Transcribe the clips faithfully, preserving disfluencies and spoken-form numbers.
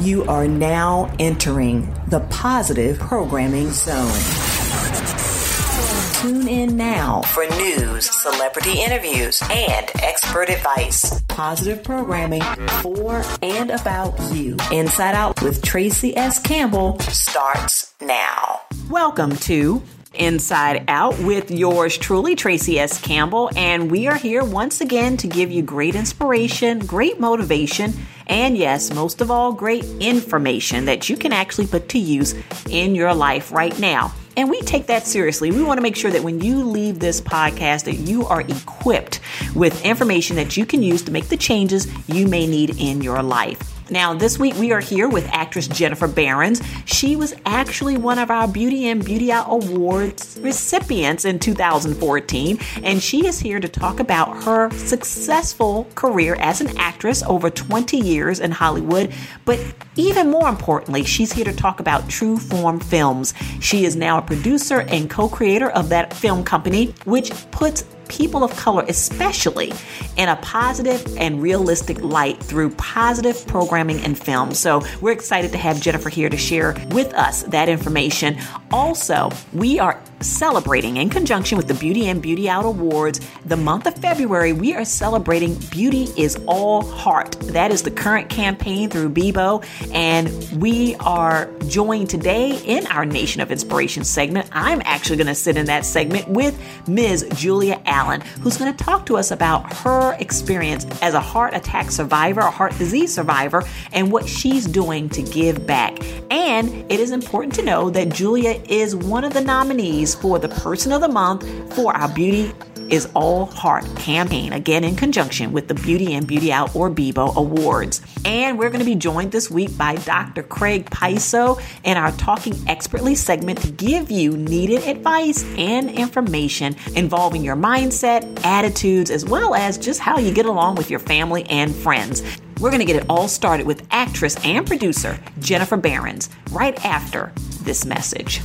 You are now entering the Positive Programming Zone. Tune in now for news, celebrity interviews, and expert advice. Positive programming for and about you. Inside Out with Tracy S. Campbell starts now. Welcome to Inside Out with yours truly, Tracy S. Campbell, and we are here once again to give you great inspiration, great motivation, and yes, most of all, great information that you can actually put to use in your life right now. And we take that seriously. We want to make sure that when you leave this podcast that you are equipped with information that you can use to make the changes you may need in your life. Now, this week we are here with actress Jennifer Behrens. She was actually one of our Beauty and Beauty Out Awards recipients in two thousand fourteen, and she is here to talk about her successful career as an actress over twenty years in Hollywood. But even more importantly, she's here to talk about True Form Films. She is now a producer and co-creator of that film company, which puts people of color especially in a positive and realistic light through positive programming and film. So we're excited to have Jennifer here to share with us that information. Also, we are celebrating in conjunction with the Beauty and Beauty Out Awards. The month of February, we are celebrating Beauty is All Heart. That is the current campaign through Bebo, and we are joined today in our Nation of Inspiration segment. I'm actually going to sit in that segment with Miz Julia Allen, who's going to talk to us about her experience as a heart attack survivor, a heart disease survivor, and what she's doing to give back. And it is important to know that Julia is one of the nominees for the Person of the Month for our Beauty is All Heart campaign, again in conjunction with the Beauty and Beauty Out or Bebo Awards. And we're going to be joined this week by Doctor Craig Paiso in our Talking Expertly segment to give you needed advice and information involving your mindset, attitudes, as well as just how you get along with your family and friends. We're going to get it all started with actress and producer Jennifer Behrens right after this message.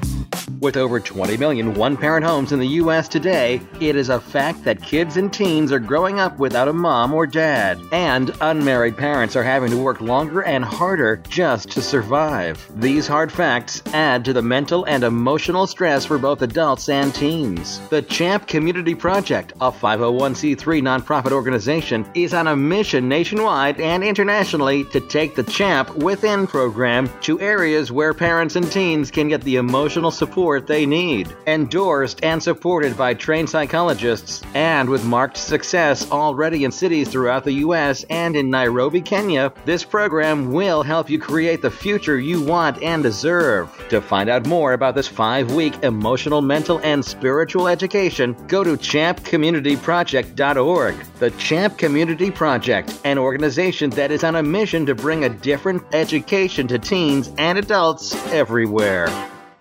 With over twenty million one-parent homes in the U S today, it is a fact that kids and teens are growing up without a mom or dad, and unmarried parents are having to work longer and harder just to survive. These hard facts add to the mental and emotional stress for both adults and teens. The CHAMP Community Project, a five oh one c three nonprofit organization, is on a mission nationwide and internationally to take the CHAMP Within program to areas where parents and teens can get the emotional support they need. Endorsed and supported by trained psychologists, and with marked success already in cities throughout the U S and in Nairobi, Kenya, this program will help you create the future you want and deserve. To find out more about this five-week emotional, mental, and spiritual education, go to champ community project dot org. The CHAMP Community Project, an organization that is on a mission to bring a different education to teens and adults everywhere.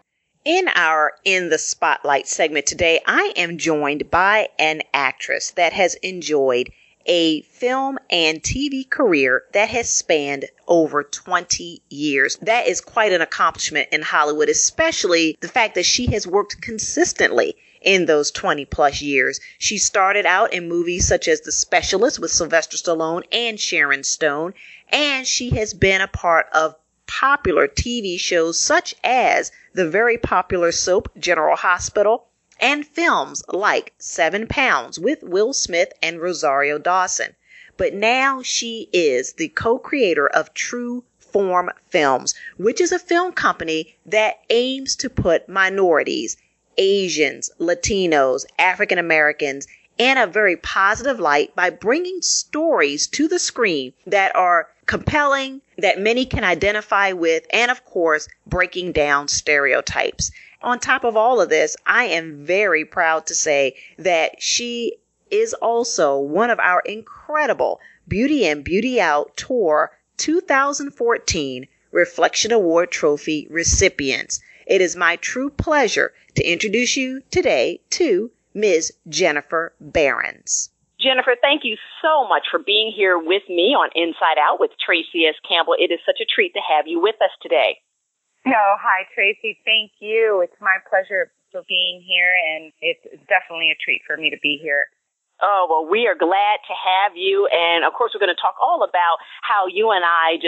In our In the Spotlight segment today, I am joined by an actress that has enjoyed a film and T V career that has spanned over twenty years. That is quite an accomplishment in Hollywood, especially the fact that she has worked consistently in those twenty plus years. She started out in movies such as The Specialist with Sylvester Stallone and Sharon Stone, and she has been a part of popular T V shows such as the very popular soap General Hospital and films like Seven Pounds with Will Smith and Rosario Dawson. But now she is the co-creator of True Form Films, which is a film company that aims to put minorities, Asians, Latinos, African Americans in a very positive light by bringing stories to the screen that are compelling, that many can identify with, and of course, breaking down stereotypes. On top of all of this, I am very proud to say that she is also one of our incredible Beauty and Beauty Out Tour two thousand fourteen Reflection Award Trophy recipients. It is my true pleasure to introduce you today to Miz Jennifer Behrens. Jennifer, thank you so much for being here with me on Inside Out with Tracy S. Campbell. It is such a treat to have you with us today. Oh, hi, Tracy. Thank you. It's my pleasure for being here, and it's definitely a treat for me to be here. Oh, well, we are glad to have you. And, of course, we're going to talk all about how you and I just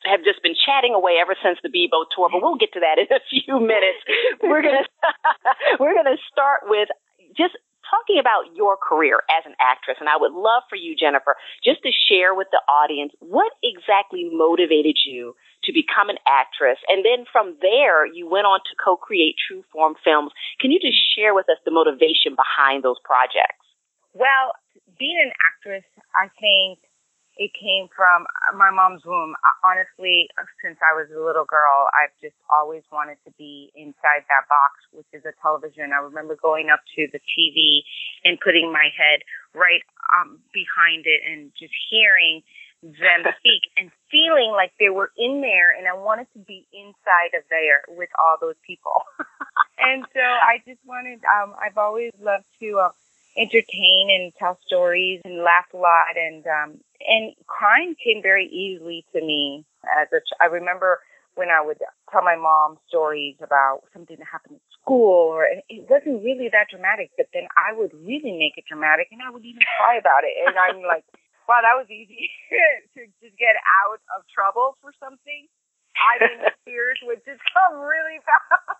have just been chatting away ever since the Bebo tour, but we'll get to that in a few minutes. We're gonna we're gonna start with just talking about your career as an actress, and I would love for you, Jennifer, just to share with the audience what exactly motivated you to become an actress, and then from there you went on to co-create True Form Films. Can you just share with us the motivation behind those projects? Well, being an actress, I think it came from my mom's womb. Honestly, since I was a little girl, I've just always wanted to be inside that box, which is a television. I remember going up to the T V and putting my head right um, behind it and just hearing them speak and feeling like they were in there, and I wanted to be inside of there with all those people. And so I just wanted, um, I've always loved to uh, entertain and tell stories and laugh a lot, and um, and crying came very easily to me. As a ch- I remember when I would tell my mom stories about something that happened at school, or and it wasn't really that dramatic, but then I would really make it dramatic, and I would even cry about it. And I'm like, wow, that was easy to just get out of trouble for something. I mean, the tears would just come really fast.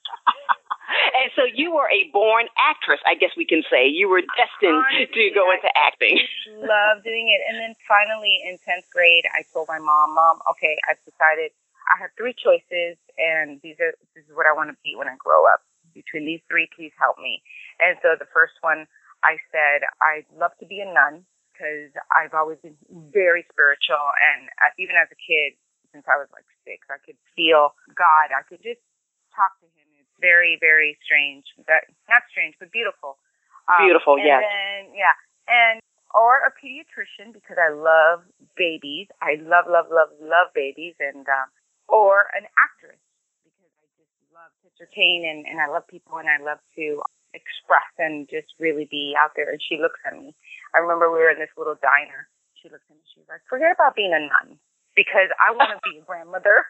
And so you were a born actress, I guess we can say. You were destined Honestly, to go into acting. I love doing it. And then finally in tenth grade, I told my mom, Mom, okay, I've decided I have three choices, and these are this is what I want to be when I grow up. Between these three, please help me. And so the first one, I said, I'd love to be a nun, because I've always been very spiritual. And even as a kid, since I was like six, I could feel God. I could just talk to him. Very, very strange. That not strange, but beautiful. Um, beautiful, and yes. Then, yeah, and or a pediatrician, because I love babies. I love, love, love, love babies, and um, or an actress, because I just love to entertain, and, and I love people, and I love to express and just really be out there. And she looks at me. I remember we were in this little diner. She looks at me. She's like, "Forget about being a nun, because I want to be a grandmother."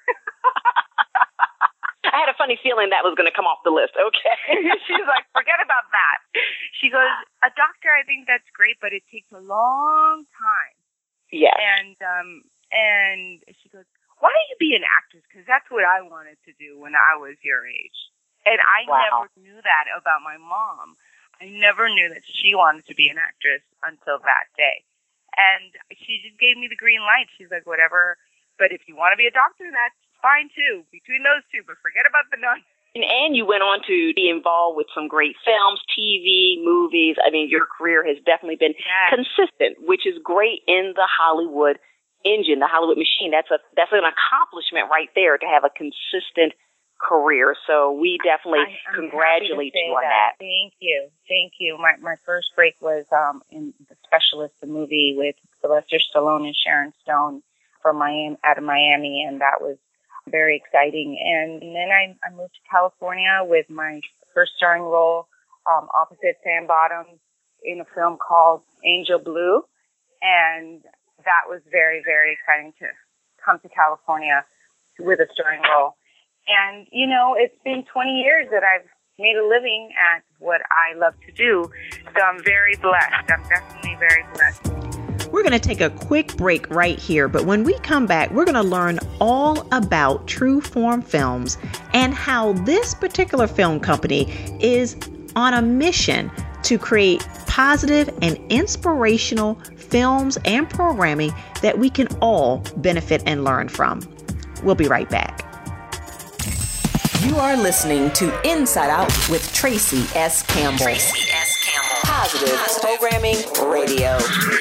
I had a funny feeling that was going to come off the list. Okay. She's like, forget about that. She goes, a doctor, I think that's great, but it takes a long time. Yeah. And, um, and she goes, why don't you be an actress? Because that's what I wanted to do when I was your age. And I wow. never knew that about my mom. I never knew that she wanted to be an actress until that day. And she just gave me the green light. She's like, whatever. But if you want to be a doctor, that's fine too, between those two, but forget about the nun. And, and you went on to be involved with some great films, T V, movies. I mean, your career has definitely been yes. consistent, which is great in the Hollywood engine, the Hollywood machine. That's a that's an accomplishment right there, to have a consistent career. So we definitely I, congratulate you on that. that. Thank you. Thank you. My my first break was um, in The Specialist, the movie with Sylvester Stallone and Sharon Stone from Miami, out of Miami, and that was very exciting. And then I, I moved to California with my first starring role um, opposite Sam Bottoms in a film called Angel Blue. And that was very, very exciting to come to California with a starring role. And, you know, it's been twenty years that I've made a living at what I love to do. So I'm very blessed. I'm definitely very blessed. We're going to take a quick break right here, but when we come back, we're going to learn all about True Form Films and how this particular film company is on a mission to create positive and inspirational films and programming that we can all benefit and learn from. We'll be right back. You are listening to Inside Out with Tracy S. Campbell. Tracy S. Campbell. Positive Programming Radio.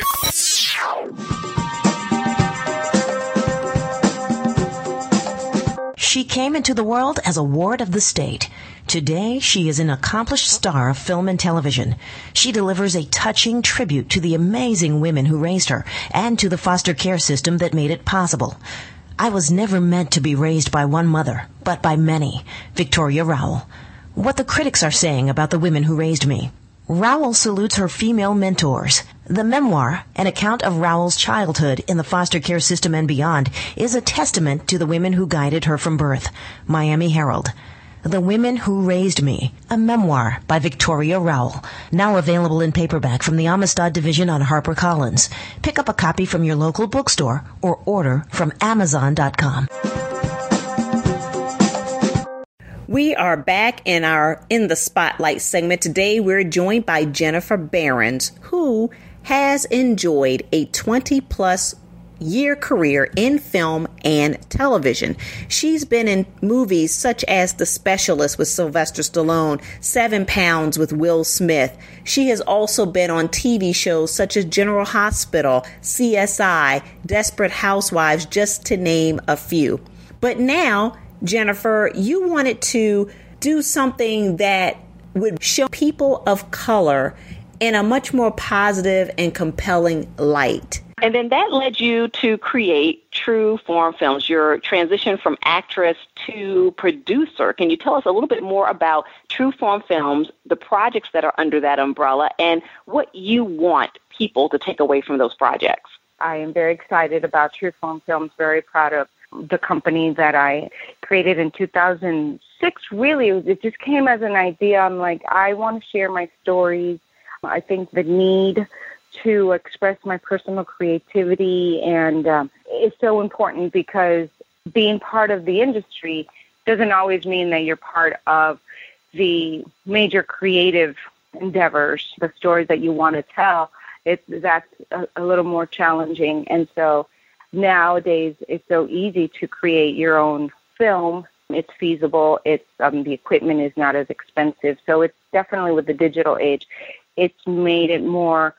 She came into the world as a ward of the state. Today, she is an accomplished star of film and television. She delivers a touching tribute to the amazing women who raised her and to the foster care system that made it possible. I was never meant to be raised by one mother, but by many. Victoria Rowell. What the critics are saying about the women who raised me. Rowell salutes her female mentors. The memoir, an account of Rowell's childhood in the foster care system and beyond, is a testament to the women who guided her from birth. Miami Herald. The Women Who Raised Me, a memoir by Victoria Rowell, now available in paperback from the Amistad division on HarperCollins. Pick up a copy from your local bookstore or order from Amazon dot com. We are back in our In the Spotlight segment. Today we're joined by Jennifer Behrens, who has enjoyed a twenty plus year career in film and television. She's been in movies such as The Specialist with Sylvester Stallone, Seven Pounds with Will Smith. She has also been on T V shows such as General Hospital, C S I, Desperate Housewives, just to name a few. But now, Jennifer, you wanted to do something that would show people of color in a much more positive and compelling light. And then that led you to create True Form Films, your transition from actress to producer. Can you tell us a little bit more about True Form Films, the projects that are under that umbrella, and what you want people to take away from those projects? I am very excited about True Form Films, very proud of the company that I created in two thousand six. Really, it just came as an idea. I'm like, I want to share my stories. I think the need to express my personal creativity and um, is so important because being part of the industry doesn't always mean that you're part of the major creative endeavors, the stories that you want to tell. It, that's a, a little more challenging. And so nowadays it's so easy to create your own film. It's feasible. It's um, the equipment is not as expensive. So it's definitely with the digital age, it's made it more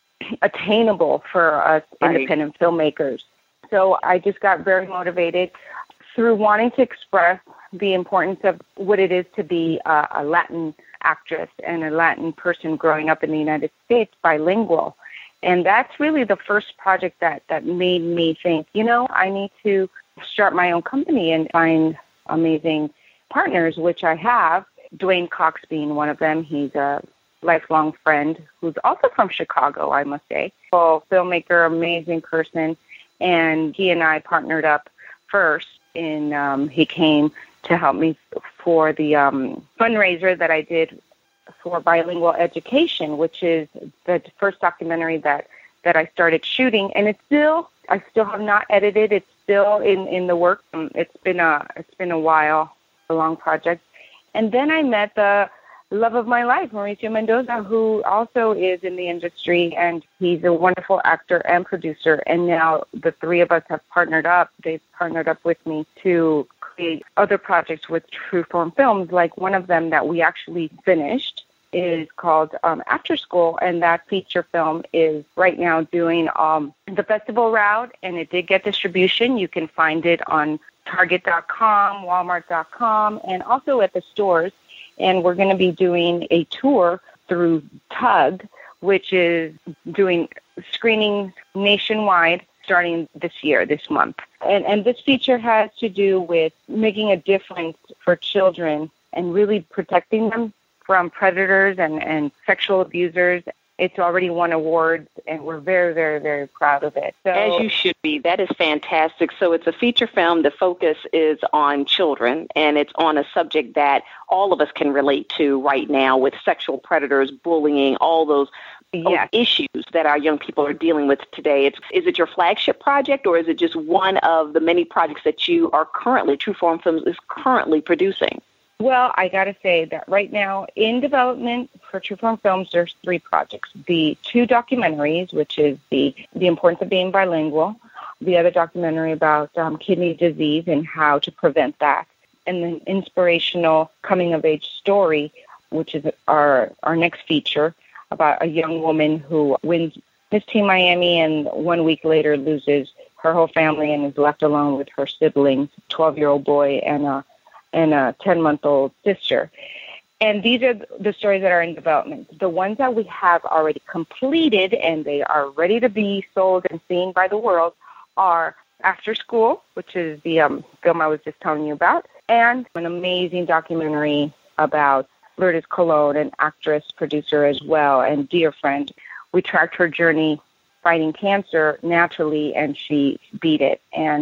attainable for us right. independent filmmakers. So I just got very motivated through wanting to express the importance of what it is to be a, a Latin actress and a Latin person growing up in the United States, bilingual. And that's really the first project that, that made me think, you know, I need to start my own company and find amazing partners, which I have, Dwayne Cox being one of them. He's a lifelong friend who's also from Chicago, I must say. So filmmaker, amazing person. And he and I partnered up first in, um, he came to help me for the um, fundraiser that I did for bilingual education, which is the first documentary that, that I started shooting. And it's still, I still have not edited. It's still in, in the works. It's been a, it's been a while, a long project. And then I met the love of my life, Mauricio Mendoza, who also is in the industry, and he's a wonderful actor and producer. And now the three of us have partnered up. They've partnered up with me to create other projects with True Form Films. Like one of them that we actually finished is called um, After School, and that feature film is right now doing um, the festival route, and it did get distribution. You can find it on Target dot com, Walmart dot com, and also at the stores. And we're going to be doing a tour through Tug, which is doing screenings nationwide starting this year, this month. And, and this feature has to do with making a difference for children and really protecting them from predators and, and sexual abusers. It's already won awards, and we're very, very, very proud of it. So, as you should be. That is fantastic. So it's a feature film. The focus is on children, and it's on a subject that all of us can relate to right now with sexual predators, bullying, all those yes. issues that our young people are dealing with today. It's, is it your flagship project, or is it just one of the many projects that you are currently, True Form Films is currently producing? Well, I got to say that right now in development for True Form Films, there's three projects. The two documentaries, which is the, the importance of being bilingual, the other documentary about um, kidney disease and how to prevent that, and an inspirational coming-of-age story, which is our, our next feature about a young woman who wins Miss Teen Miami and one week later loses her whole family and is left alone with her siblings, twelve-year-old boy and a and a ten-month-old sister. And these are the stories that are in development. The ones that we have already completed and they are ready to be sold and seen by the world are After School, which is the um, film I was just telling you about, and an amazing documentary about Lourdes Colon, an actress, producer as well, and dear friend. We tracked her journey fighting cancer naturally, and she beat it. And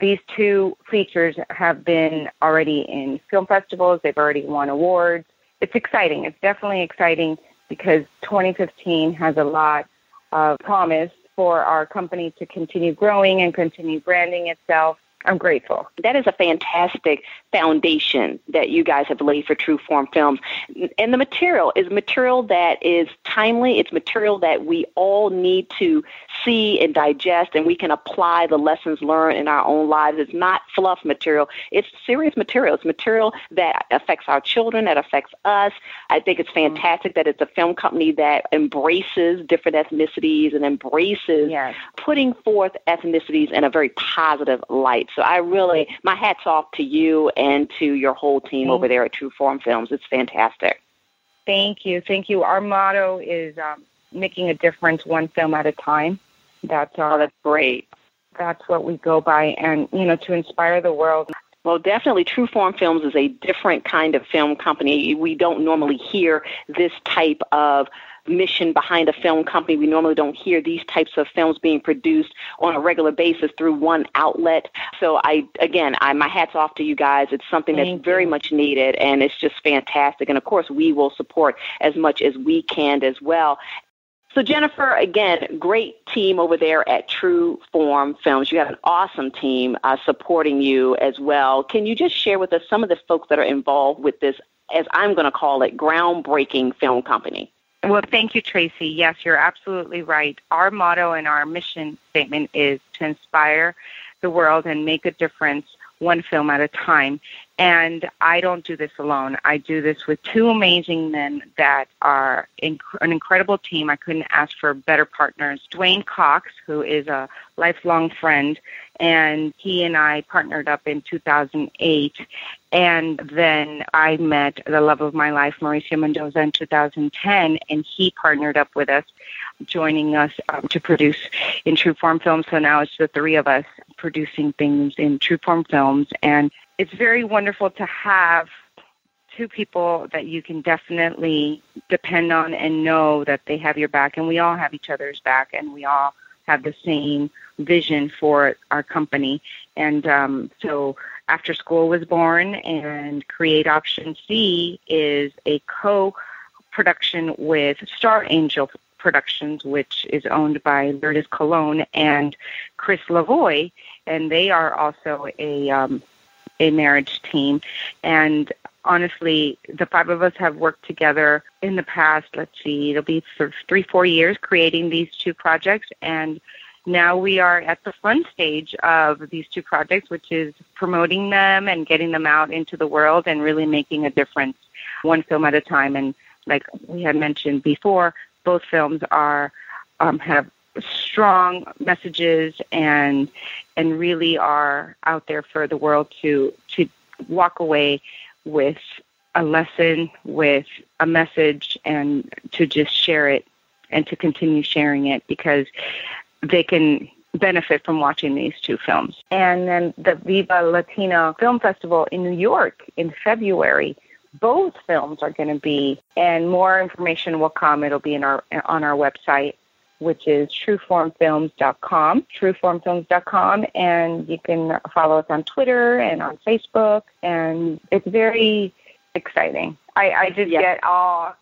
these two features have been already in film festivals. They've already won awards. It's exciting. It's definitely exciting because twenty fifteen has a lot of promise for our company to continue growing and continue branding itself. I'm grateful. That is a fantastic foundation that you guys have laid for True Form Films. And the material is material that is timely. It's material that we all need to see and digest, and we can apply the lessons learned in our own lives. It's not fluff material. It's serious material. It's material that affects our children, that affects us. I think it's fantastic mm-hmm. that it's a film company that embraces different ethnicities and embraces yes. putting forth ethnicities in a very positive light. So I really, my hat's off to you and to your whole team over there at True Form Films. It's fantastic. Thank you. Thank you. Our motto is um, making a difference one film at a time. That's our, oh, that's great. That's what we go by, and, you know, to inspire the world. Well, definitely True Form Films is a different kind of film company. We don't normally hear this type of mission behind a film company. We normally don't hear these types of films being produced on a regular basis through one outlet. So I, again, I, my hat's off to you guys. It's something Thank that's very you. much needed, and it's just fantastic. And of course, we will support as much as we can as well. So Jennifer, again, great team over there at True Form Films. You have an awesome team uh, supporting you as well. Can you just share with us some of the folks that are involved with this, as I'm going to call it, groundbreaking film company? Well, thank you, Tracy. Yes, you're absolutely right. Our motto and our mission statement is to inspire the world and make a difference one film at a time. And I don't do this alone. I do this with two amazing men that are inc- an incredible team. I couldn't ask for better partners. Dwayne Cox, who is a lifelong friend, and he and I partnered up in two thousand eight. And then I met the love of my life, Mauricio Mendoza, in two thousand ten, and he partnered up with us, joining us um, to produce in True Form Films. So now it's the three of us producing things in True Form Films. And it's very wonderful to have two people that you can definitely depend on and know that they have your back. And we all have each other's back, and we all have the same vision for our company. And um, so After School was born, and Create Option C is a co-production with Star Angel Productions, which is owned by Lourdes Colon and Chris Lavoie, and they are also a um, a marriage team. And honestly, the five of us have worked together in the past, let's see, it'll be for three, four years creating these two projects. And now we are at the fun stage of these two projects, which is promoting them and getting them out into the world and really making a difference one film at a time. And like we had mentioned before, both films are um, have strong messages and and really are out there for the world to to walk away with a lesson, with a message, and to just share it and to continue sharing it, because they can benefit from watching these two films. And then the Viva Latina Film Festival in New York in February, both films are going to be, and more information will come. It'll be in our on our website, which is true form films dot com, true form films dot com, and you can follow us on Twitter and on Facebook, and it's very exciting. I, I just yep. get all...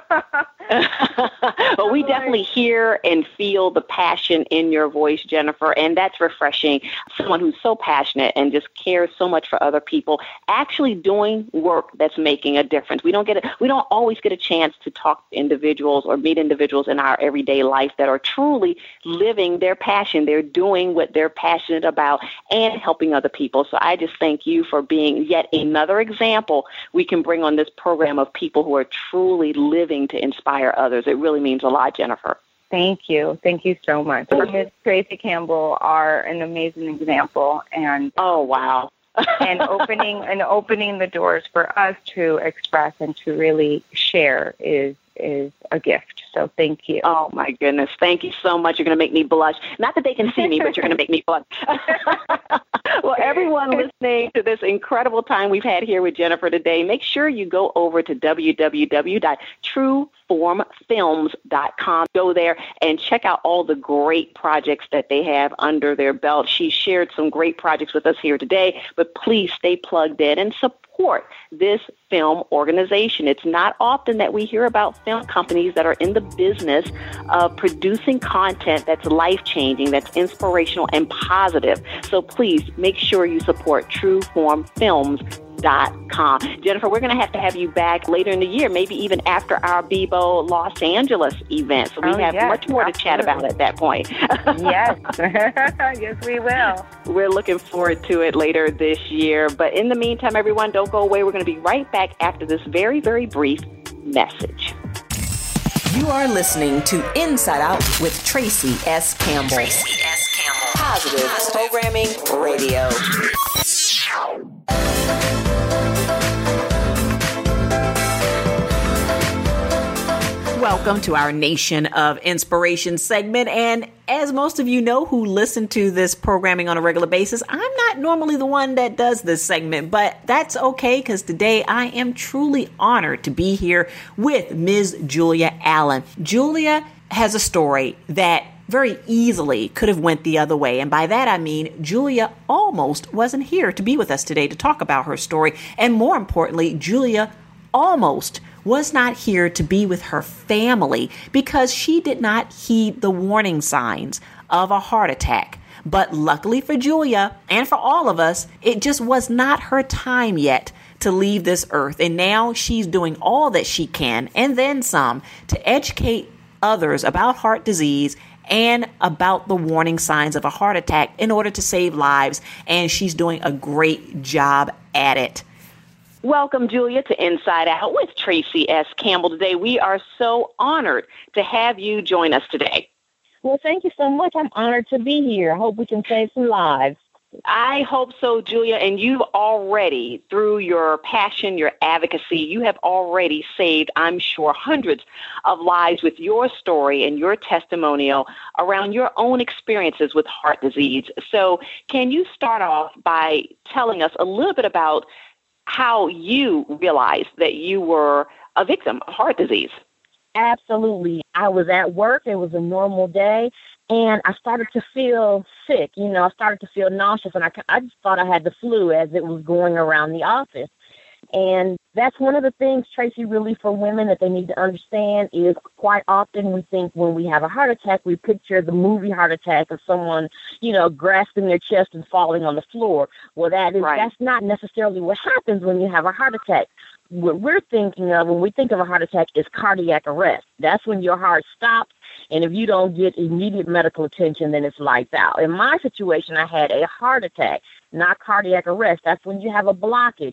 Well, we definitely hear and feel the passion in your voice, Jennifer, and that's refreshing. Someone who's so passionate and just cares so much for other people, actually doing work that's making a difference. We don't get a, we don't always get a chance to talk to individuals or meet individuals in our everyday life that are truly living their passion. They're doing what they're passionate about and helping other people. So I just thank you for being yet another example we can bring on this program of people who are truly living to inspire others. It really means a lot, Jennifer. Thank you. Thank you so much. Miss Tracy Campbell are an amazing example, and oh wow, and opening and opening the doors for us to express and to really share is is a gift. So thank you. Oh my goodness, thank you so much. You're going to make me blush. Not that they can see me, but you're going to make me blush. Well, everyone listening to this incredible time we've had here with Jennifer today, make sure you go over to w w w dot true form films dot com. Go there and check out all the great projects that they have under their belt. She shared some great projects with us here today, but please stay plugged in and support this film organization. It's not often that we hear about film companies that are in the business of producing content that's life-changing, that's inspirational and positive. So please make sure you support True Form Films dot com. Jennifer, we're going to have to have you back later in the year, maybe even after our Bebo Los Angeles event. So we oh, have yes, much more absolutely. to chat about at that point. Yes. Yes, we will. We're looking forward to it later this year. But in the meantime, everyone, don't go away. We're going to be right back after this very, very brief message. You are listening to Inside Out with Tracy S. Campbell. Tracy S. Campbell. Positive, Positive Programming Radio. Welcome to our Nation of Inspiration segment. And as most of you know who listen to this programming on a regular basis, I'm not normally the one that does this segment, but that's okay because today I am truly honored to be here with Miz Julia Allen. Julia has a story that very easily could have went the other way. And by that, I mean Julia almost wasn't here to be with us today to talk about her story. And more importantly, Julia almost was not here to be with her family because she did not heed the warning signs of a heart attack. But luckily for Julia and for all of us, it just was not her time yet to leave this earth. And now she's doing all that she can and then some to educate others about heart disease and about the warning signs of a heart attack in order to save lives. And she's doing a great job at it. Welcome, Julia, to Inside Out with Tracy S. Campbell today. We are so honored to have you join us today. Well, thank you so much. I'm honored to be here. I hope we can save some lives. I hope so, Julia. And you've already, through your passion, your advocacy, you have already saved, I'm sure, hundreds of lives with your story and your testimonial around your own experiences with heart disease. So can you start off by telling us a little bit about how you realized that you were a victim of heart disease? Absolutely. I was at work. It was a normal day, and I started to feel sick. You know, I started to feel nauseous, and I, I just thought I had the flu as it was going around the office. And that's one of the things, Tracy, really for women that they need to understand is quite often we think when we have a heart attack, we picture the movie heart attack of someone, you know, grasping their chest and falling on the floor. Well, that is, right. That's not necessarily what happens when you have a heart attack. What we're thinking of when we think of a heart attack is cardiac arrest. That's when your heart stops, and if you don't get immediate medical attention, then it's lights out. In my situation, I had a heart attack, not cardiac arrest. That's when you have a blockage.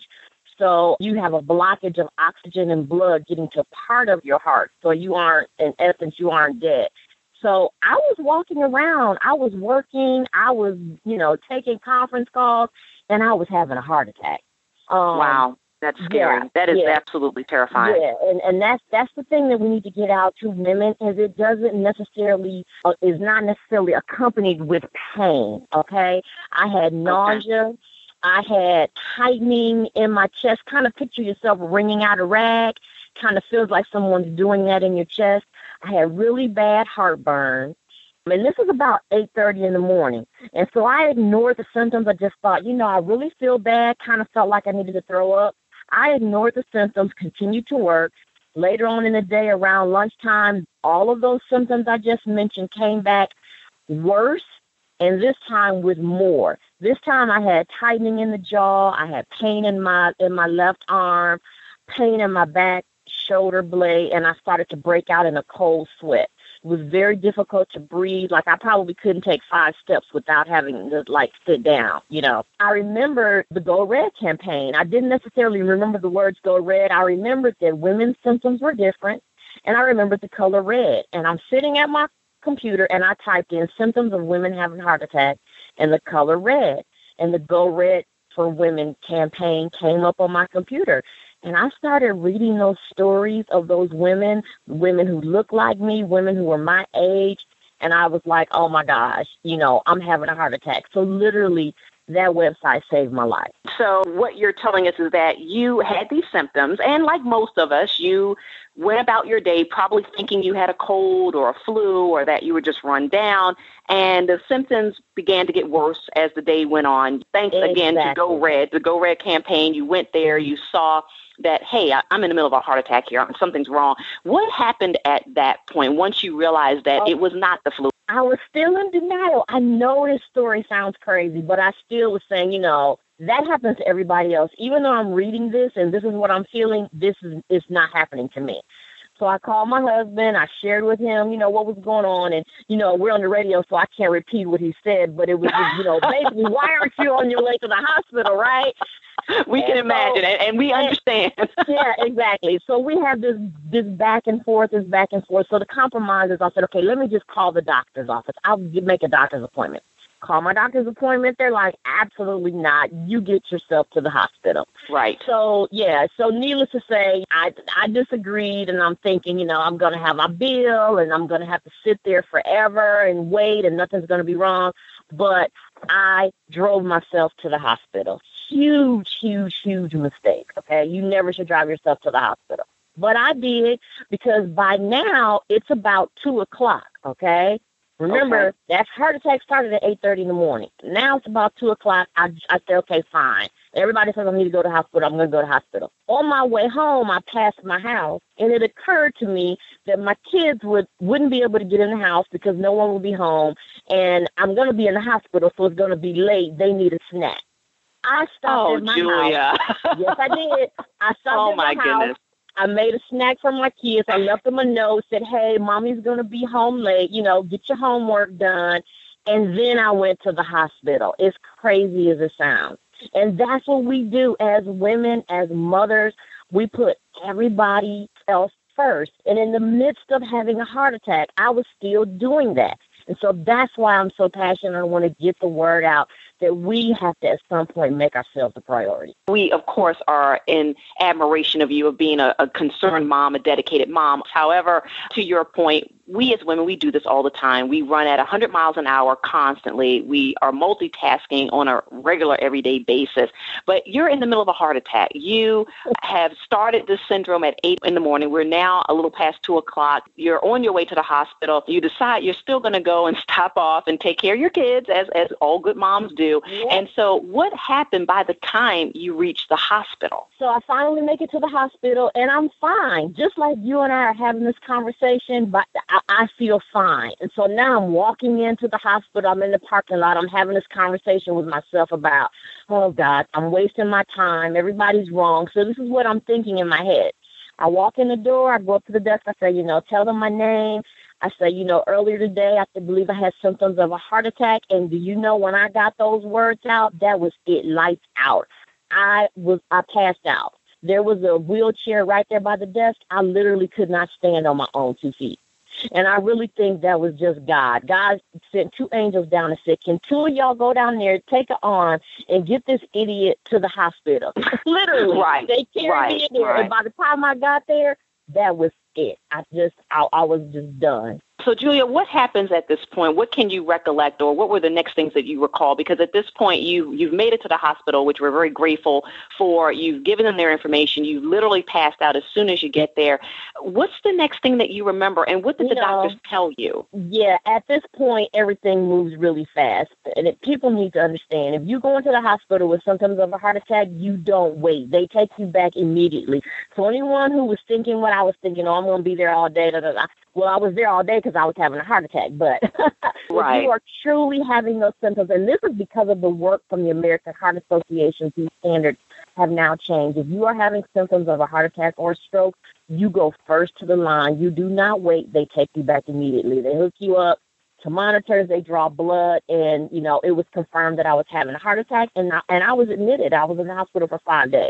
So you have a blockage of oxygen and blood getting to part of your heart. So you aren't, in essence, you aren't dead. So I was walking around. I was working. I was, you know, taking conference calls, and I was having a heart attack. Um, wow. That's scary. Yeah, that is yeah. absolutely terrifying. Yeah, and, and that's that's the thing that we need to get out to women is it doesn't necessarily, uh, is not necessarily accompanied with pain, okay? I had nausea. Okay. I had tightening in my chest. Kind of picture yourself wringing out a rag. Kind of feels like someone's doing that in your chest. I had really bad heartburn. And this was about eight thirty in the morning. And so I ignored the symptoms. I just thought, you know, I really feel bad. Kind of felt like I needed to throw up. I ignored the symptoms, continued to work. Later on in the day, around lunchtime, all of those symptoms I just mentioned came back worse, and this time with more. This time I had tightening in the jaw. I had pain in my in my left arm, pain in my back, shoulder blade, and I started to break out in a cold sweat. It was very difficult to breathe. Like I probably couldn't take five steps without having to like sit down, you know. I remember the Go Red campaign. I didn't necessarily remember the words Go Red. I remembered that women's symptoms were different, and I remembered the color red. And I'm sitting at my computer, and I typed in symptoms of women having heart attack and the color red. And the Go Red for Women campaign came up on my computer. And I started reading those stories of those women, women who look like me, women who were my age. And I was like, oh, my gosh, you know, I'm having a heart attack. So literally that website saved my life. So what you're telling us is that you had these symptoms, and like most of us, you went about your day probably thinking you had a cold or a flu or that you were just run down, and the symptoms began to get worse as the day went on. Thanks Exactly. again to Go Red, the Go Red campaign. You went there, you saw that, hey, I, I'm in the middle of a heart attack here. Something's wrong. What happened at that point once you realized that oh. it was not the flu? I was still in denial. I know this story sounds crazy, but I still was saying, you know, that happens to everybody else. Even though I'm reading this and this is what I'm feeling, this is it's not happening to me. So I called my husband. I shared with him, you know, what was going on. And, you know, we're on the radio, so I can't repeat what he said. But it was, just, you know, basically, why aren't you on your way to the hospital, right? We can and imagine, so, and, and we understand. Yeah, exactly. So we have this this back and forth, this back and forth. So the compromise is I said, okay, let me just call the doctor's office. I'll make a doctor's appointment. Call my doctor's appointment. They're like, absolutely not. You get yourself to the hospital. Right. So, yeah. So needless to say, I, I disagreed, and I'm thinking, you know, I'm going to have my bill, and I'm going to have to sit there forever and wait, and nothing's going to be wrong. But I drove myself to the hospital. Huge, huge, huge mistake, okay? You never should drive yourself to the hospital. But I did because by now it's about two o'clock, okay? Remember, okay. That heart attack started at eight thirty in the morning. Now it's about two o'clock. I, I said, okay, fine. Everybody says I need to go to the hospital. I'm going to go to the hospital. On my way home, I passed my house, and it occurred to me that my kids would, wouldn't be able to get in the house because no one would be home, and I'm going to be in the hospital, so it's going to be late. They need a snack. I stopped oh, at my Julia. house. Yes, I did. I stopped oh, at my, my house. Goodness. I made a snack for my kids. I left them a note, said, hey, mommy's going to be home late. You know, get your homework done. And then I went to the hospital. As crazy as it sounds. And that's what we do as women, as mothers. We put everybody else first. And in the midst of having a heart attack, I was still doing that. And so that's why I'm so passionate. I want to get the word out that we have to at some point make ourselves a priority. We, of course, are in admiration of you, of being a, a concerned mom, a dedicated mom. However, to your point, we as women, we do this all the time. We run at one hundred miles an hour constantly. We are multitasking on a regular, everyday basis. But you're in the middle of a heart attack. You have started this syndrome at eight in the morning. We're now a little past two o'clock. You're on your way to the hospital. You decide you're still going to go and stop off and take care of your kids, as, as all good moms do. Yeah. And so what happened by the time you reached the hospital? So I finally make it to the hospital, and I'm fine. Just like you and I are having this conversation, but I, I feel fine. And so now I'm walking into the hospital. I'm in the parking lot. I'm having this conversation with myself about, oh, God, I'm wasting my time. Everybody's wrong. So this is what I'm thinking in my head. I walk in the door. I go up to the desk. I say, you know, tell them my name. I say, you know, earlier today, I believe I had symptoms of a heart attack. And do you know when I got those words out, that was it, lights out. I was, I passed out. There was a wheelchair right there by the desk. I literally could not stand on my own two feet. And I really think that was just God. God sent two angels down and said, can two of y'all go down there, take an arm, and get this idiot to the hospital? Literally. Right. They carried right, me in there. right. And by the time I got there, that was it. I just, I, I was just done. So, Julia, what happens at this point? What can you recollect, or what were the next things that you recall? Because at this point, you, you've made it to the hospital, which we're very grateful for. You've given them their information. You literally passed out as soon as you get there. What's the next thing that you remember, and what did you the know, doctors tell you? Yeah, at this point, everything moves really fast. And it, people need to understand, if you go into the hospital with symptoms of a heart attack, you don't wait. They take you back immediately. So anyone who was thinking what I was thinking, oh, I'm going to be there all day, da, da, da. Well, I was there all day because I was having a heart attack. But right. if you are truly having those symptoms, and this is because of the work from the American Heart Association, whose standards have now changed. If you are having symptoms of a heart attack or a stroke, you go first to the line. You do not wait. They take you back immediately. They hook you up to monitors. They draw blood. And, you know, it was confirmed that I was having a heart attack. And I, and I was admitted. I was in the hospital for five days.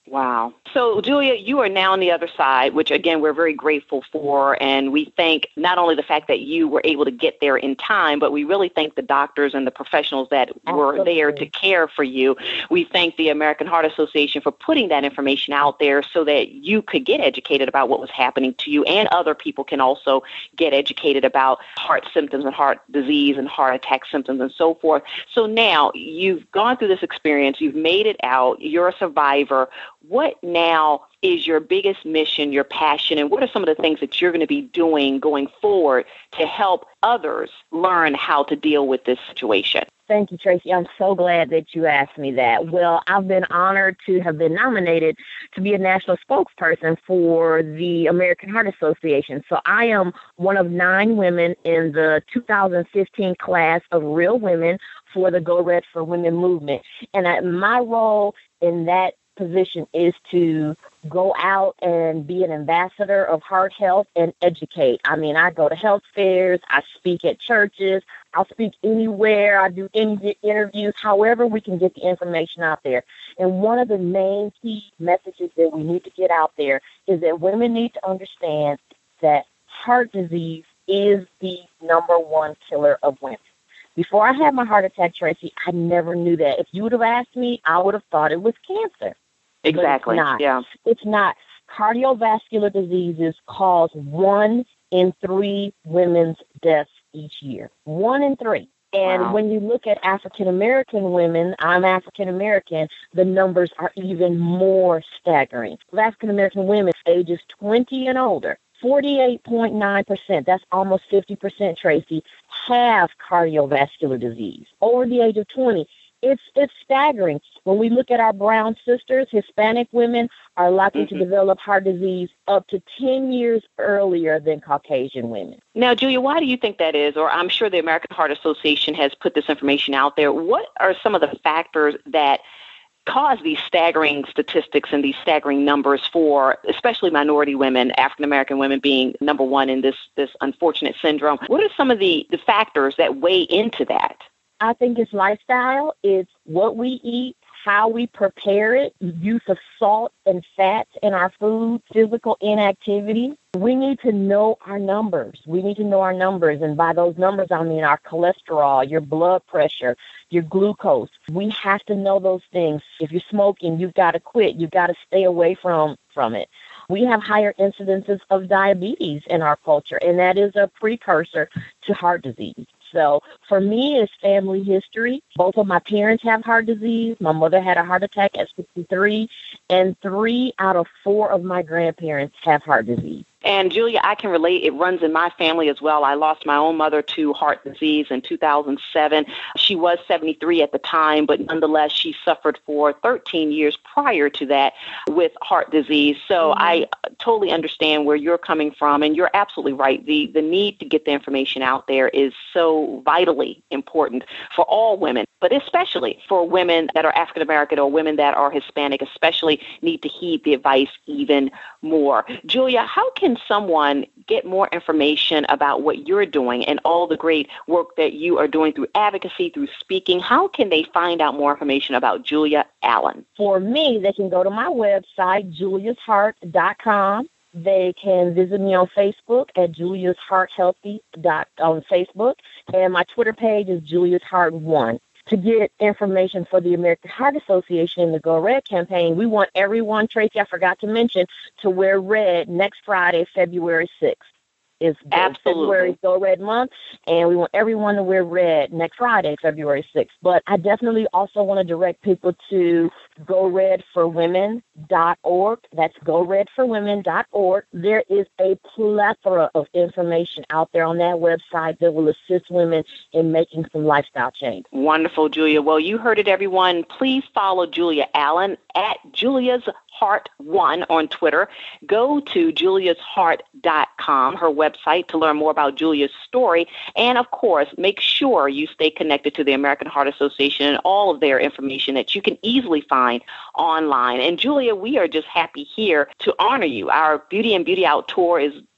Wow. So, Julia, you are now on the other side, which, again, we're very grateful for. And we thank not only the fact that you were able to get there in time, but we really thank the doctors and the professionals that Absolutely. were there to care for you. We thank the American Heart Association for putting that information out there so that you could get educated about what was happening to you, and other people can also get educated about heart symptoms and heart disease and heart attack symptoms and so forth. So now you've gone through this experience. You've made it out. You're a survivor. What now is your biggest mission, your passion, and what are some of the things that you're going to be doing going forward to help others learn how to deal with this situation? Thank you, Tracy. I'm so glad that you asked me that. Well, I've been honored to have been nominated to be a national spokesperson for the American Heart Association. So I am one of nine women in the two thousand fifteen class of Real Women for the Go Red for Women movement. And I, my role in that position is to go out and be an ambassador of heart health and educate. I mean, I go to health fairs, I speak at churches, I'll speak anywhere, I do any interviews, however we can get the information out there. And one of the main key messages that we need to get out there is that women need to understand that heart disease is the number one killer of women. Before I had my heart attack, Tracy, I never knew that. If you would have asked me, I would have thought it was cancer. Exactly. But it's not. Yeah. It's not. Cardiovascular diseases cause one in three women's deaths each year. One in three. And Wow. when you look at African-American women, I'm African-American, the numbers are even more staggering. African-American women ages twenty and older, forty-eight point nine percent, that's almost fifty percent, Tracy, have cardiovascular disease. Over the age of twenty, it's it's staggering. When we look at our brown sisters, Hispanic women are likely Mm-hmm. to develop heart disease up to ten years earlier than Caucasian women. Now, Julia, why do you think that is? Or I'm sure the American Heart Association has put this information out there. What are some of the factors that cause these staggering statistics and these staggering numbers for especially minority women, African-American women being number one in this, this unfortunate syndrome? What are some of the, the factors that weigh into that? I think it's lifestyle. It's what we eat, how we prepare it, use of salt and fats in our food, physical inactivity. We need to know our numbers. We need to know our numbers. And by those numbers, I mean our cholesterol, your blood pressure, your glucose. We have to know those things. If you're smoking, you've got to quit. You've got to stay away from, from it. We have higher incidences of diabetes in our culture, and that is a precursor to heart disease. So for me, it's family history. Both of my parents have heart disease. My mother had a heart attack at sixty-three, and three out of four of my grandparents have heart disease. And, Julia, I can relate. It runs in my family as well. I lost my own mother to heart disease in two thousand seven. She was seventy-three at the time, but nonetheless, she suffered for thirteen years prior to that with heart disease. So mm-hmm. I totally understand where you're coming from, and you're absolutely right. The, the need to get the information out there is so vitally important for all women, but especially for women that are African-American or women that are Hispanic, especially need to heed the advice even more. Julia, how can someone get more information about what you're doing and all the great work that you are doing through advocacy, through speaking? How can they find out more information about Julia Allen? For me, they can go to my website, julias heart dot com. They can visit me on Facebook at Julia's Heart Healthy dot on Facebook, and my Twitter page is Julia's Heart one. To get information for the American Heart Association and the Go Red campaign, we want everyone, Tracy, I forgot to mention, to wear red next Friday, February sixth. It's February Go Red month, and we want everyone to wear red next Friday, February sixth. But I definitely also want to direct people to go red for women dot org. That's go red for women dot org. There is a plethora of information out there on that website that will assist women in making some lifestyle change. Wonderful, Julia. Well, you heard it, everyone. Please follow Julia Allen at Julia's Heart one on Twitter. Go to julias heart dot com, her website, to learn more about Julia's story. And, of course, make sure you stay connected to the American Heart Association and all of their information that you can easily find online. And, Julia, we are just happy here to honor you. Our Beauty and Beauty Out tour is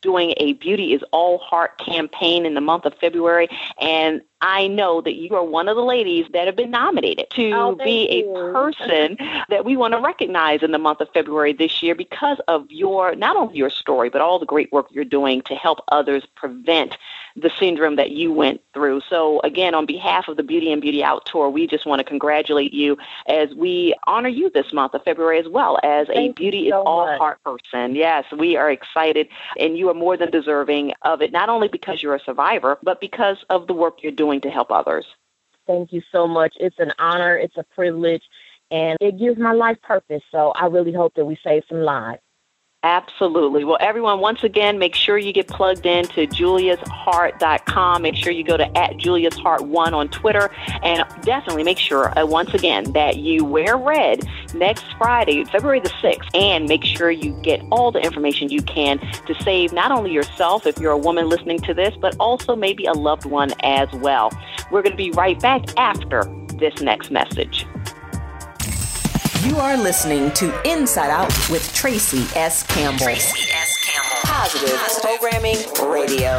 doing a Beauty is All Heart campaign in the month of February, and I know that you are one of the ladies that have been nominated to oh, be a you. person that we want to recognize in the month of February this year because of your, not only your story, but all the great work you're doing to help others prevent the syndrome that you went through. So again, on behalf of the Beauty and Beauty Out Tour, we just want to congratulate you as we honor you this month of February as well as Thank a Beauty so is All much. Heart person. Yes, we are excited, and you are more than deserving of it, not only because you're a survivor, but because of the work you're doing to help others. Thank you so much. It's an honor. It's a privilege, and it gives my life purpose. So I really hope that we save some lives. Absolutely. Well, everyone, once again, make sure you get plugged in to julias heart dot com. Make sure you go to at julias heart one on Twitter. And definitely make sure, uh, once again, that you wear red next Friday, February the sixth. And make sure you get all the information you can to save not only yourself, if you're a woman listening to this, but also maybe a loved one as well. We're going to be right back after this next message. You are listening to Inside Out with Tracy S. Campbell. Tracy S. Campbell. Positive, Positive Programming Radio.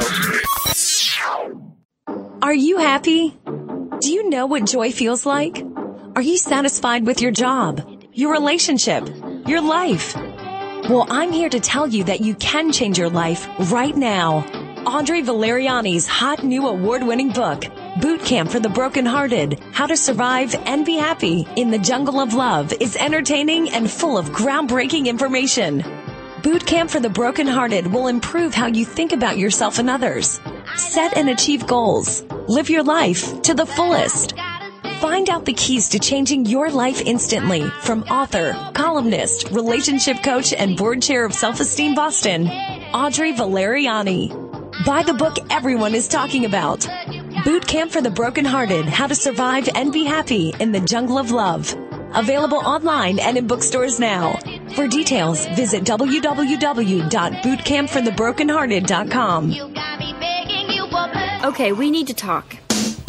Are you happy? Do you know what joy feels like? Are you satisfied with your job, your relationship, your life? Well, I'm here to tell you that you can change your life right now. Audrey Valeriani's hot new award-winning book, Boot Camp for the Brokenhearted, How to Survive and Be Happy in the Jungle of Love, is entertaining and full of groundbreaking information. Boot Camp for the Brokenhearted will improve how you think about yourself and others. Set and achieve goals. Live your life to the fullest. Find out the keys to changing your life instantly from author, columnist, relationship coach, and board chair of Self-Esteem Boston, Audrey Valeriani. Buy the book everyone is talking about. Boot Camp for the Brokenhearted, How to Survive and Be Happy in the Jungle of Love. Available online and in bookstores now. For details, visit w w w dot boot camp for the brokenhearted dot com. Okay, we need to talk.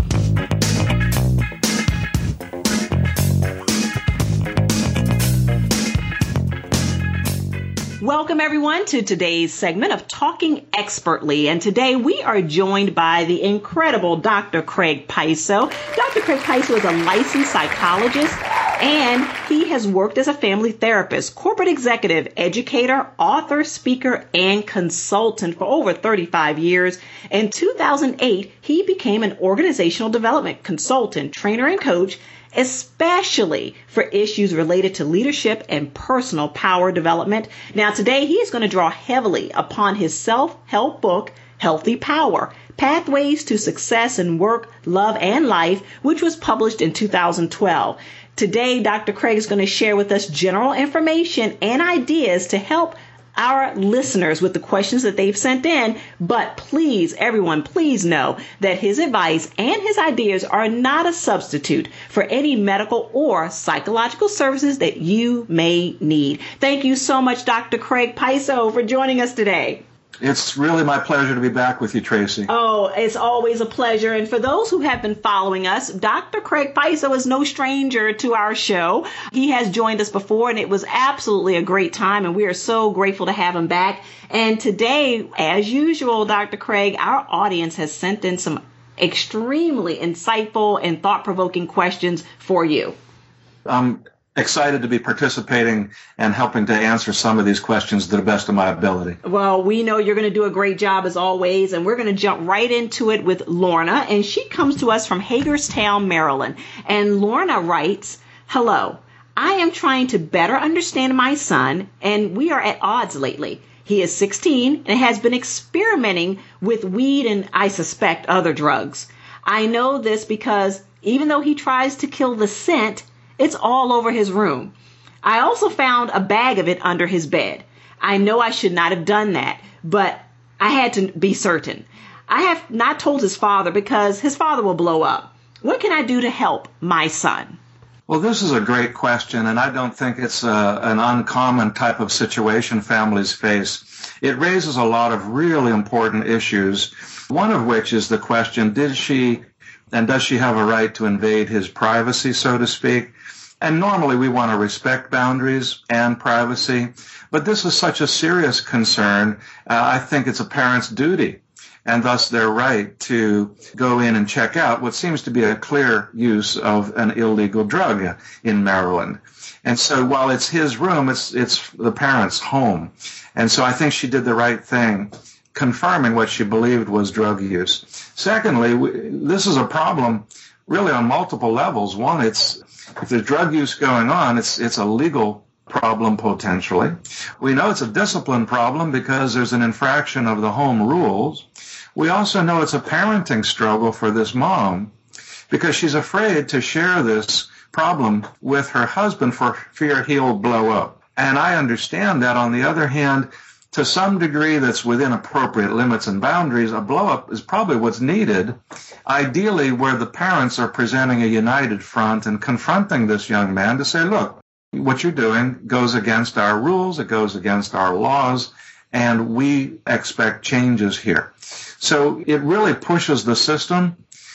Welcome, everyone, to today's segment of Talking Expertly. And today we are joined by the incredible Doctor Craig Paiso. Doctor Craig Paiso is a licensed psychologist, and he has worked as a family therapist, corporate executive, educator, author, speaker, and consultant for over thirty-five years. In two thousand eight, he became an organizational development consultant, trainer, and coach, especially for issues related to leadership and personal power development. Now, today he is going to draw heavily upon his self-help book, Healthy Power, Pathways to Success in Work, Love, and Life, which was published in two thousand twelve. Today, Doctor Craig is going to share with us general information and ideas to help our listeners with the questions that they've sent in. But please, everyone, please know that his advice and his ideas are not a substitute for any medical or psychological services that you may need. Thank you so much, Doctor Craig Paiso, for joining us today. It's really my pleasure to be back with you, Tracy. Oh, it's always a pleasure. And for those who have been following us, Doctor Craig Paiso is no stranger to our show. He has joined us before, and it was absolutely a great time, and we are so grateful to have him back. And today, as usual, Doctor Craig, our audience has sent in some extremely insightful and thought-provoking questions for you. Um. Excited to be participating and helping to answer some of these questions to the best of my ability. Well, we know you're going to do a great job as always, and we're going to jump right into it with Lorna, and she comes to us from Hagerstown, Maryland. And Lorna writes, "Hello, I am trying to better understand my son, and we are at odds lately. He is sixteen and has been experimenting with weed and, I suspect, other drugs. I know this because even though he tries to kill the scent, it's all over his room. I also found a bag of it under his bed. I know I should not have done that, but I had to be certain. I have not told his father because his father will blow up. What can I do to help my son?" Well, this is a great question, and I don't think it's a, an uncommon type of situation families face. It raises a lot of really important issues, one of which is the question, did she and does she have a right to invade his privacy, so to speak? And normally we want to respect boundaries and privacy, but this is such a serious concern. Uh, I think it's a parent's duty, and thus their right to go in and check out what seems to be a clear use of an illegal drug in Maryland. And so while it's his room, it's it's the parent's home. And so I think she did the right thing, confirming what she believed was drug use. Secondly, we, this is a problem really on multiple levels. One, it's if there's drug use going on, it's it's a legal problem potentially. We know it's a discipline problem because there's an infraction of the home rules. We also know it's a parenting struggle for this mom because she's afraid to share this problem with her husband for fear he'll blow up. And I understand that. On the other hand, to some degree that's within appropriate limits and boundaries, a blow-up is probably what's needed, ideally where the parents are presenting a united front and confronting this young man to say, look, what you're doing goes against our rules, it goes against our laws, and we expect changes here. So it really pushes the system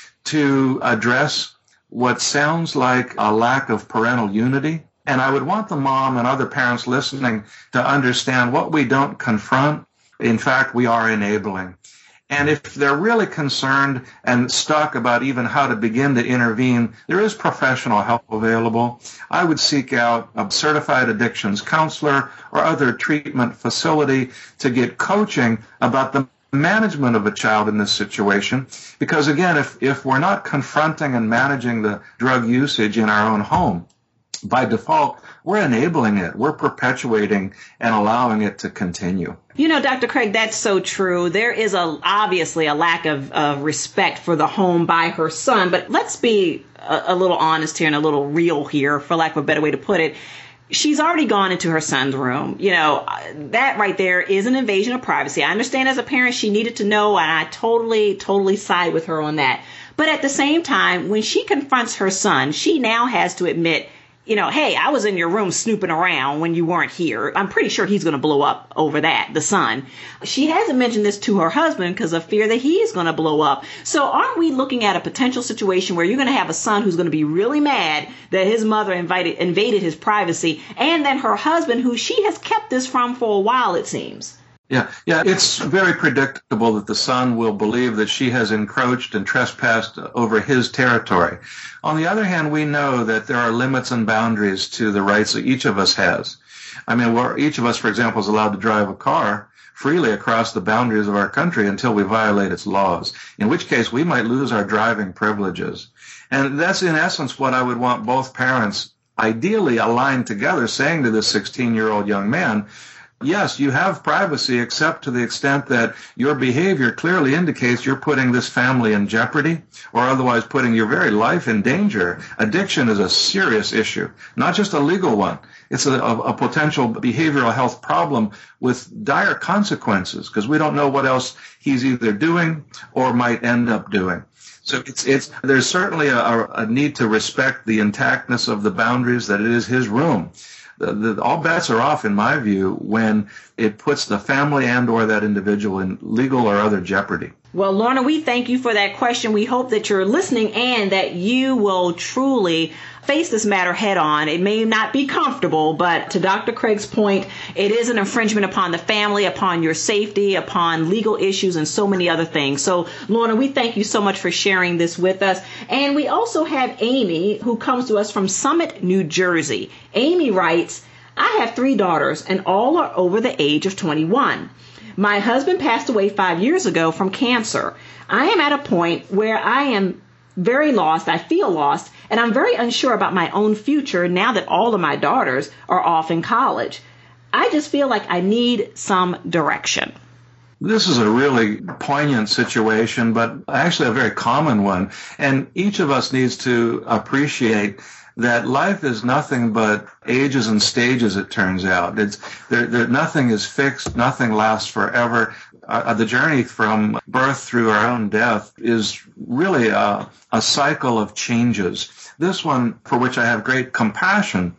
to address what sounds like a lack of parental unity. And I would want the mom and other parents listening to understand what we don't confront, in fact, we are enabling. And if they're really concerned and stuck about even how to begin to intervene, there is professional help available. I would seek out a certified addictions counselor or other treatment facility to get coaching about the management of a child in this situation. Because again, if, if we're not confronting and managing the drug usage in our own home, by default, we're enabling it. We're perpetuating and allowing it to continue. You know, Doctor Craig, that's so true. There is a obviously a lack of, of respect for the home by her son. But let's be a, a little honest here and a little real here, for lack of a better way to put it. She's already gone into her son's room. You know, that right there is an invasion of privacy. I understand as a parent she needed to know, and I totally, totally side with her on that. But at the same time, when she confronts her son, she now has to admit, you know, hey, I was in your room snooping around when you weren't here. I'm pretty sure he's going to blow up over that, the son. She hasn't mentioned this to her husband because of fear that he's going to blow up. So aren't we looking at a potential situation where you're going to have a son who's going to be really mad that his mother invited, invaded his privacy, and then her husband, who she has kept this from for a while, it seems? Yeah, yeah, it's very predictable that the son will believe that she has encroached and trespassed over his territory. On the other hand, we know that there are limits and boundaries to the rights that each of us has. I mean, where each of us, for example, is allowed to drive a car freely across the boundaries of our country until we violate its laws, in which case we might lose our driving privileges. And that's in essence what I would want both parents ideally aligned together saying to this sixteen-year-old young man, yes, you have privacy, except to the extent that your behavior clearly indicates you're putting this family in jeopardy or otherwise putting your very life in danger. Addiction is a serious issue, not just a legal one. It's a, a potential behavioral health problem with dire consequences because we don't know what else he's either doing or might end up doing. So it's it's there's certainly a, a need to respect the intactness of the boundaries, that it is his room. The, the, all bets are off, in my view, when it puts the family and or that individual in legal or other jeopardy. Well, Lorna, we thank you for that question. We hope that you're listening and that you will truly face this matter head on. It may not be comfortable, but to Doctor Craig's point, it is an infringement upon the family, upon your safety, upon legal issues, and so many other things. So, Lorna, we thank you so much for sharing this with us. And we also have Amy, who comes to us from Summit, New Jersey. Amy writes, I have three daughters, and all are over the age of twenty-one. My husband passed away five years ago from cancer. I am at a point where I am very lost. I feel lost, and I'm very unsure about my own future now that all of my daughters are off in college. I just feel like I need some direction. This is a really poignant situation, but actually a very common one. And each of us needs to appreciate that life is nothing but ages and stages, it turns out. It's there, there, nothing is fixed, nothing lasts forever. Uh, the journey from birth through our own death is really a, a cycle of changes. This one, for which I have great compassion,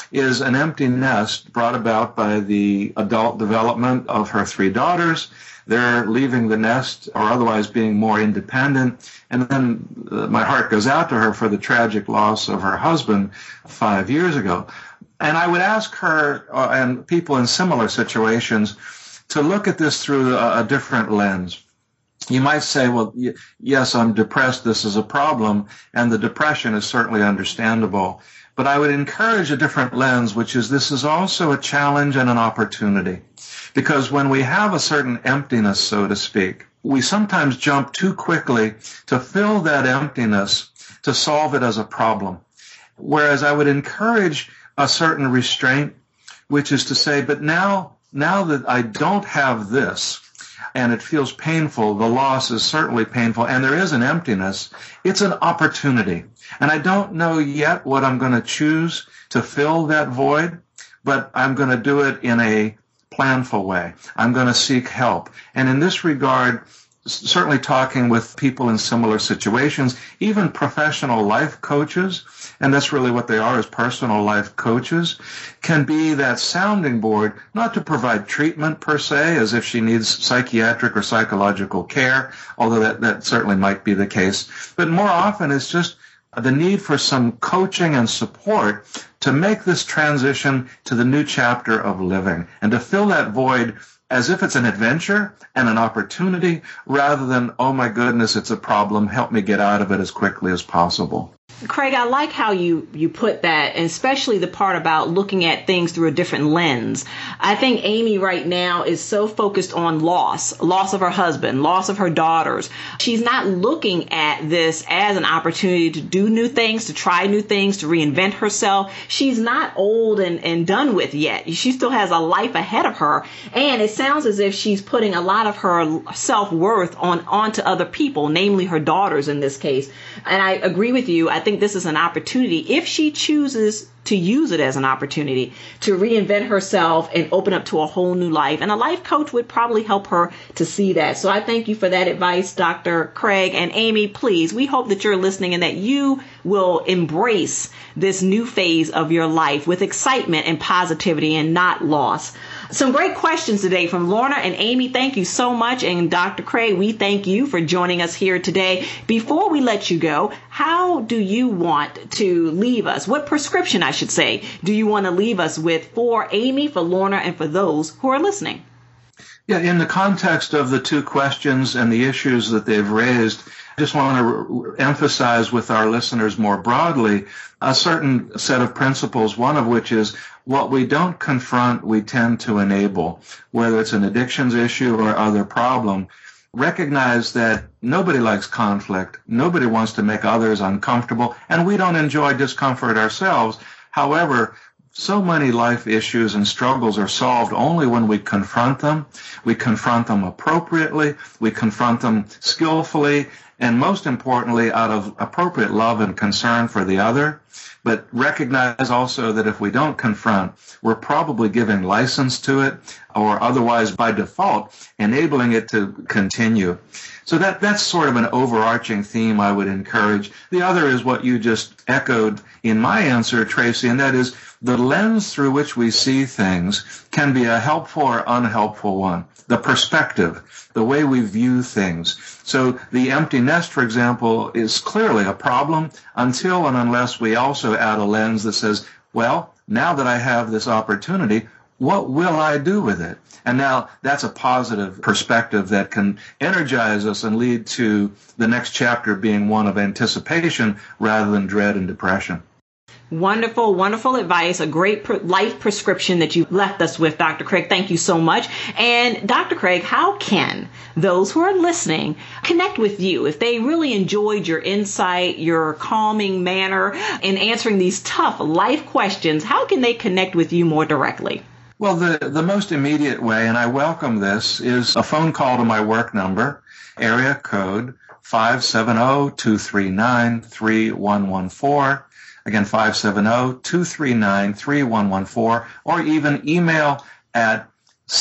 is an empty nest brought about by the adult development of her three daughters. They're leaving the nest or otherwise being more independent. And then uh, my heart goes out to her for the tragic loss of her husband five years ago. And I would ask her uh, and people in similar situations to look at this through a, a different lens. You might say, well, y- yes, I'm depressed. This is a problem. And the depression is certainly understandable. But I would encourage a different lens, which is this is also a challenge and an opportunity. Because when we have a certain emptiness, so to speak, we sometimes jump too quickly to fill that emptiness to solve it as a problem. Whereas I would encourage a certain restraint, which is to say, but now, now that I don't have this, and it feels painful, the loss is certainly painful, and there is an emptiness, it's an opportunity. And I don't know yet what I'm going to choose to fill that void, but I'm going to do it in a planful way. I'm going to seek help. And in this regard, certainly talking with people in similar situations, even professional life coaches, and that's really what they are, as personal life coaches, can be that sounding board, not to provide treatment per se, as if she needs psychiatric or psychological care, although that, that certainly might be the case, but more often it's just the need for some coaching and support to make this transition to the new chapter of living and to fill that void as if it's an adventure and an opportunity rather than, oh my goodness, it's a problem, help me get out of it as quickly as possible. Craig, I like how you, you put that, and especially the part about looking at things through a different lens. I think Amy right now is so focused on loss, loss of her husband, loss of her daughters. She's not looking at this as an opportunity to do new things, to try new things, to reinvent herself. She's not old and, and done with yet. She still has a life ahead of her. And it sounds as if she's putting a lot of her self-worth on onto other people, namely her daughters in this case. And I agree with you. I think this is an opportunity, if she chooses to use it as an opportunity, to reinvent herself and open up to a whole new life. And a life coach would probably help her to see that. So I thank you for that advice, Doctor Craig. And Amy, please, we hope that you're listening and that you will embrace this new phase of your life with excitement and positivity and not loss. Some great questions today from Lorna and Amy. Thank you so much. And Doctor Craig, we thank you for joining us here today. Before we let you go, how do you want to leave us? What prescription, I should say, do you want to leave us with for Amy, for Lorna, and for those who are listening? Yeah, in the context of the two questions and the issues that they've raised, I just want to re- emphasize with our listeners more broadly a certain set of principles, one of which is what we don't confront, we tend to enable, whether it's an addictions issue or other problem. Recognize that nobody likes conflict, nobody wants to make others uncomfortable, and we don't enjoy discomfort ourselves. However, so many life issues and struggles are solved only when we confront them. We confront them appropriately, we confront them skillfully, and most importantly, out of appropriate love and concern for the other. But recognize also that if we don't confront, we're probably giving license to it or otherwise by default enabling it to continue. So that that's sort of an overarching theme I would encourage. The other is what you just echoed in my answer, Tracy, and that is the lens through which we see things can be a helpful or unhelpful one. The perspective, the way we view things. So the empty nest, for example, is clearly a problem until and unless we also add a lens that says, well, now that I have this opportunity, what will I do with it? And now that's a positive perspective that can energize us and lead to the next chapter being one of anticipation rather than dread and depression. Wonderful, wonderful advice. A great pre- life prescription that you left us with, Doctor Craig. Thank you so much. And Doctor Craig, how can those who are listening connect with you if they really enjoyed your insight, your calming manner in answering these tough life questions? How can they connect with you more directly? Well, the, the most immediate way, and I welcome this, is a phone call to my work number, area code five seven zero, two three nine, three one one four. Again, five seven zero, two three nine, three one one four, or even email at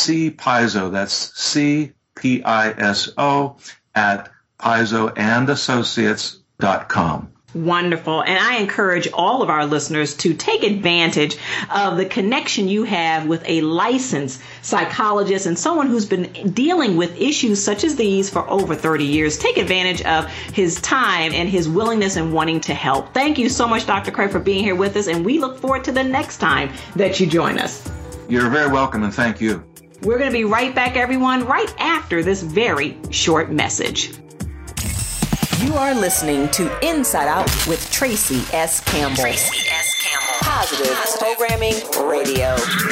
cpiso, that's C P I S O, at piso and associates dot com. Wonderful. And I encourage all of our listeners to take advantage of the connection you have with a licensed psychologist and someone who's been dealing with issues such as these for over thirty years. Take advantage of his time and his willingness and wanting to help. Thank you so much, Doctor Craig, for being here with us, and we look forward to the next time that you join us. You're very welcome, and thank you. We're going to be right back, everyone, right after this very short message. You are listening to Inside Out with Tracy S. Campbell. Tracy S. Campbell. Positive, Positive Programming Radio.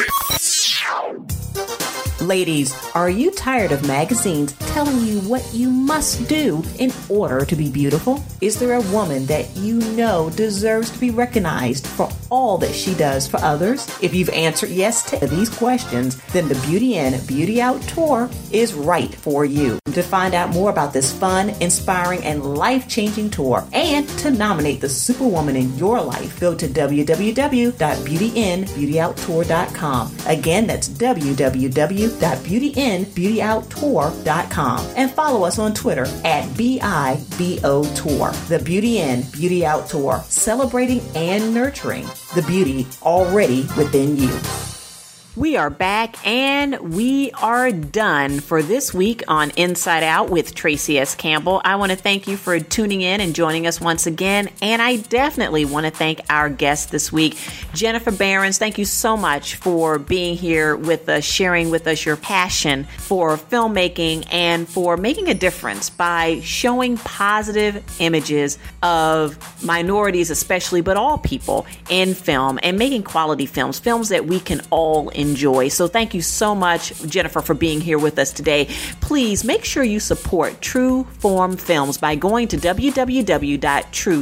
Ladies, are you tired of magazines telling you what you must do in order to be beautiful? Is there a woman that you know deserves to be recognized for all that she does for others? If you've answered yes to these questions, then the Beauty In, Beauty Out tour is right for you. To find out more about this fun, inspiring, and life-changing tour, and to nominate the superwoman in your life, go to w w w dot beauty in beauty out tour dot com. Again, that's w w w dot beauty in beauty out tour dot com. And follow us on Twitter at B I B O Tour. The Beauty In, Beauty Out Tour, celebrating and nurturing the beauty already within you. We are back and we are done for this week on Inside Out with Tracy S. Campbell. I want to thank you for tuning in and joining us once again. And I definitely want to thank our guest this week, Jennifer Behrens. Thank you so much for being here with us, sharing with us your passion for filmmaking and for making a difference by showing positive images of minorities, especially, but all people in film, and making quality films, films that we can all enjoy. Enjoy. So thank you so much, Jennifer, for being here with us today. Please make sure you support True Form Films by going to w w w dot true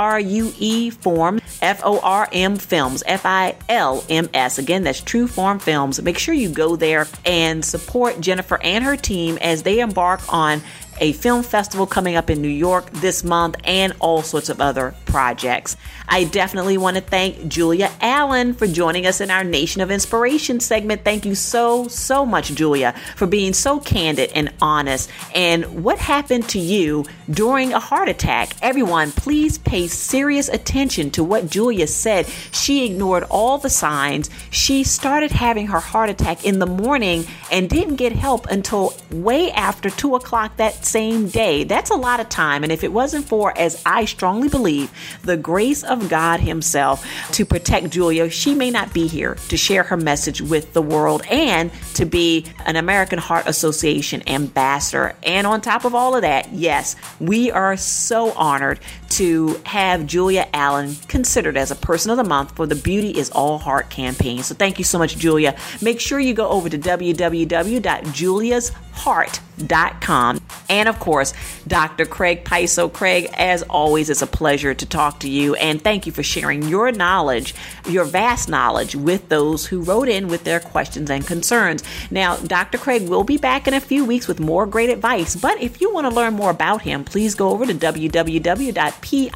form F O R M Films, F I L M S. Again, that's True Form Films. Make sure you go there and support Jennifer and her team as they embark on a film festival coming up in New York this month and all sorts of other projects. I definitely want to thank Julia Allen for joining us in our Nation of Inspiration segment. Thank you so, so much, Julia, for being so candid and honest. And what happened to you during a heart attack? Everyone, please pay serious attention to what Julia said. She ignored all the signs. She started having her heart attack in the morning and didn't get help until way after two o'clock that same day. That's a lot of time. And if it wasn't for, as I strongly believe, the grace of God himself to protect Julia, she may not be here to share her message with the world and to be an American Heart Association ambassador. And on top of all of that, yes, we are so honored to have Julia Allen considered as a Person of the Month for the Beauty is All Heart campaign. So thank you so much, Julia. Make sure you go over to w w w dot julias heart dot com. And of course, Doctor Craig Paiso. Craig, as always, it's a pleasure to talk to you. And thank you for sharing your knowledge, your vast knowledge, with those who wrote in with their questions and concerns. Now, Doctor Craig will be back in a few weeks with more great advice. But if you want to learn more about him, please go over to w w w dot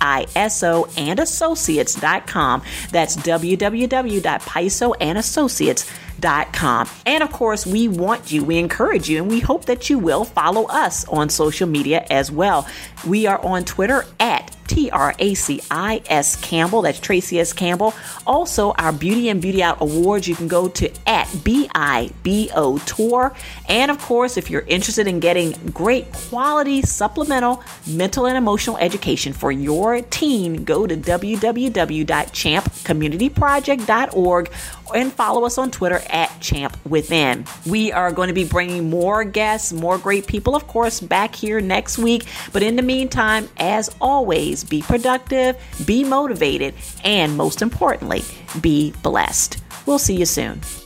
piso and associates dot com. That's w w w dot piso and associates dot com. And of course, we want you, we encourage you, and we hope that you will follow us on social media as well. We are on Twitter at T R A C I S Campbell. That's Tracy S. Campbell. Also, our Beauty and Beauty Out Awards, you can go to at B I B O Tour. And of course, if you're interested in getting great quality supplemental mental and emotional education for your teen, go to w w w dot champ community project dot org and follow us on Twitter at Champ Within. We are going to be bringing more guests, more great people, of course, back here next week. But in the meantime, as always, be productive, be motivated, and most importantly, be blessed. We'll see you soon.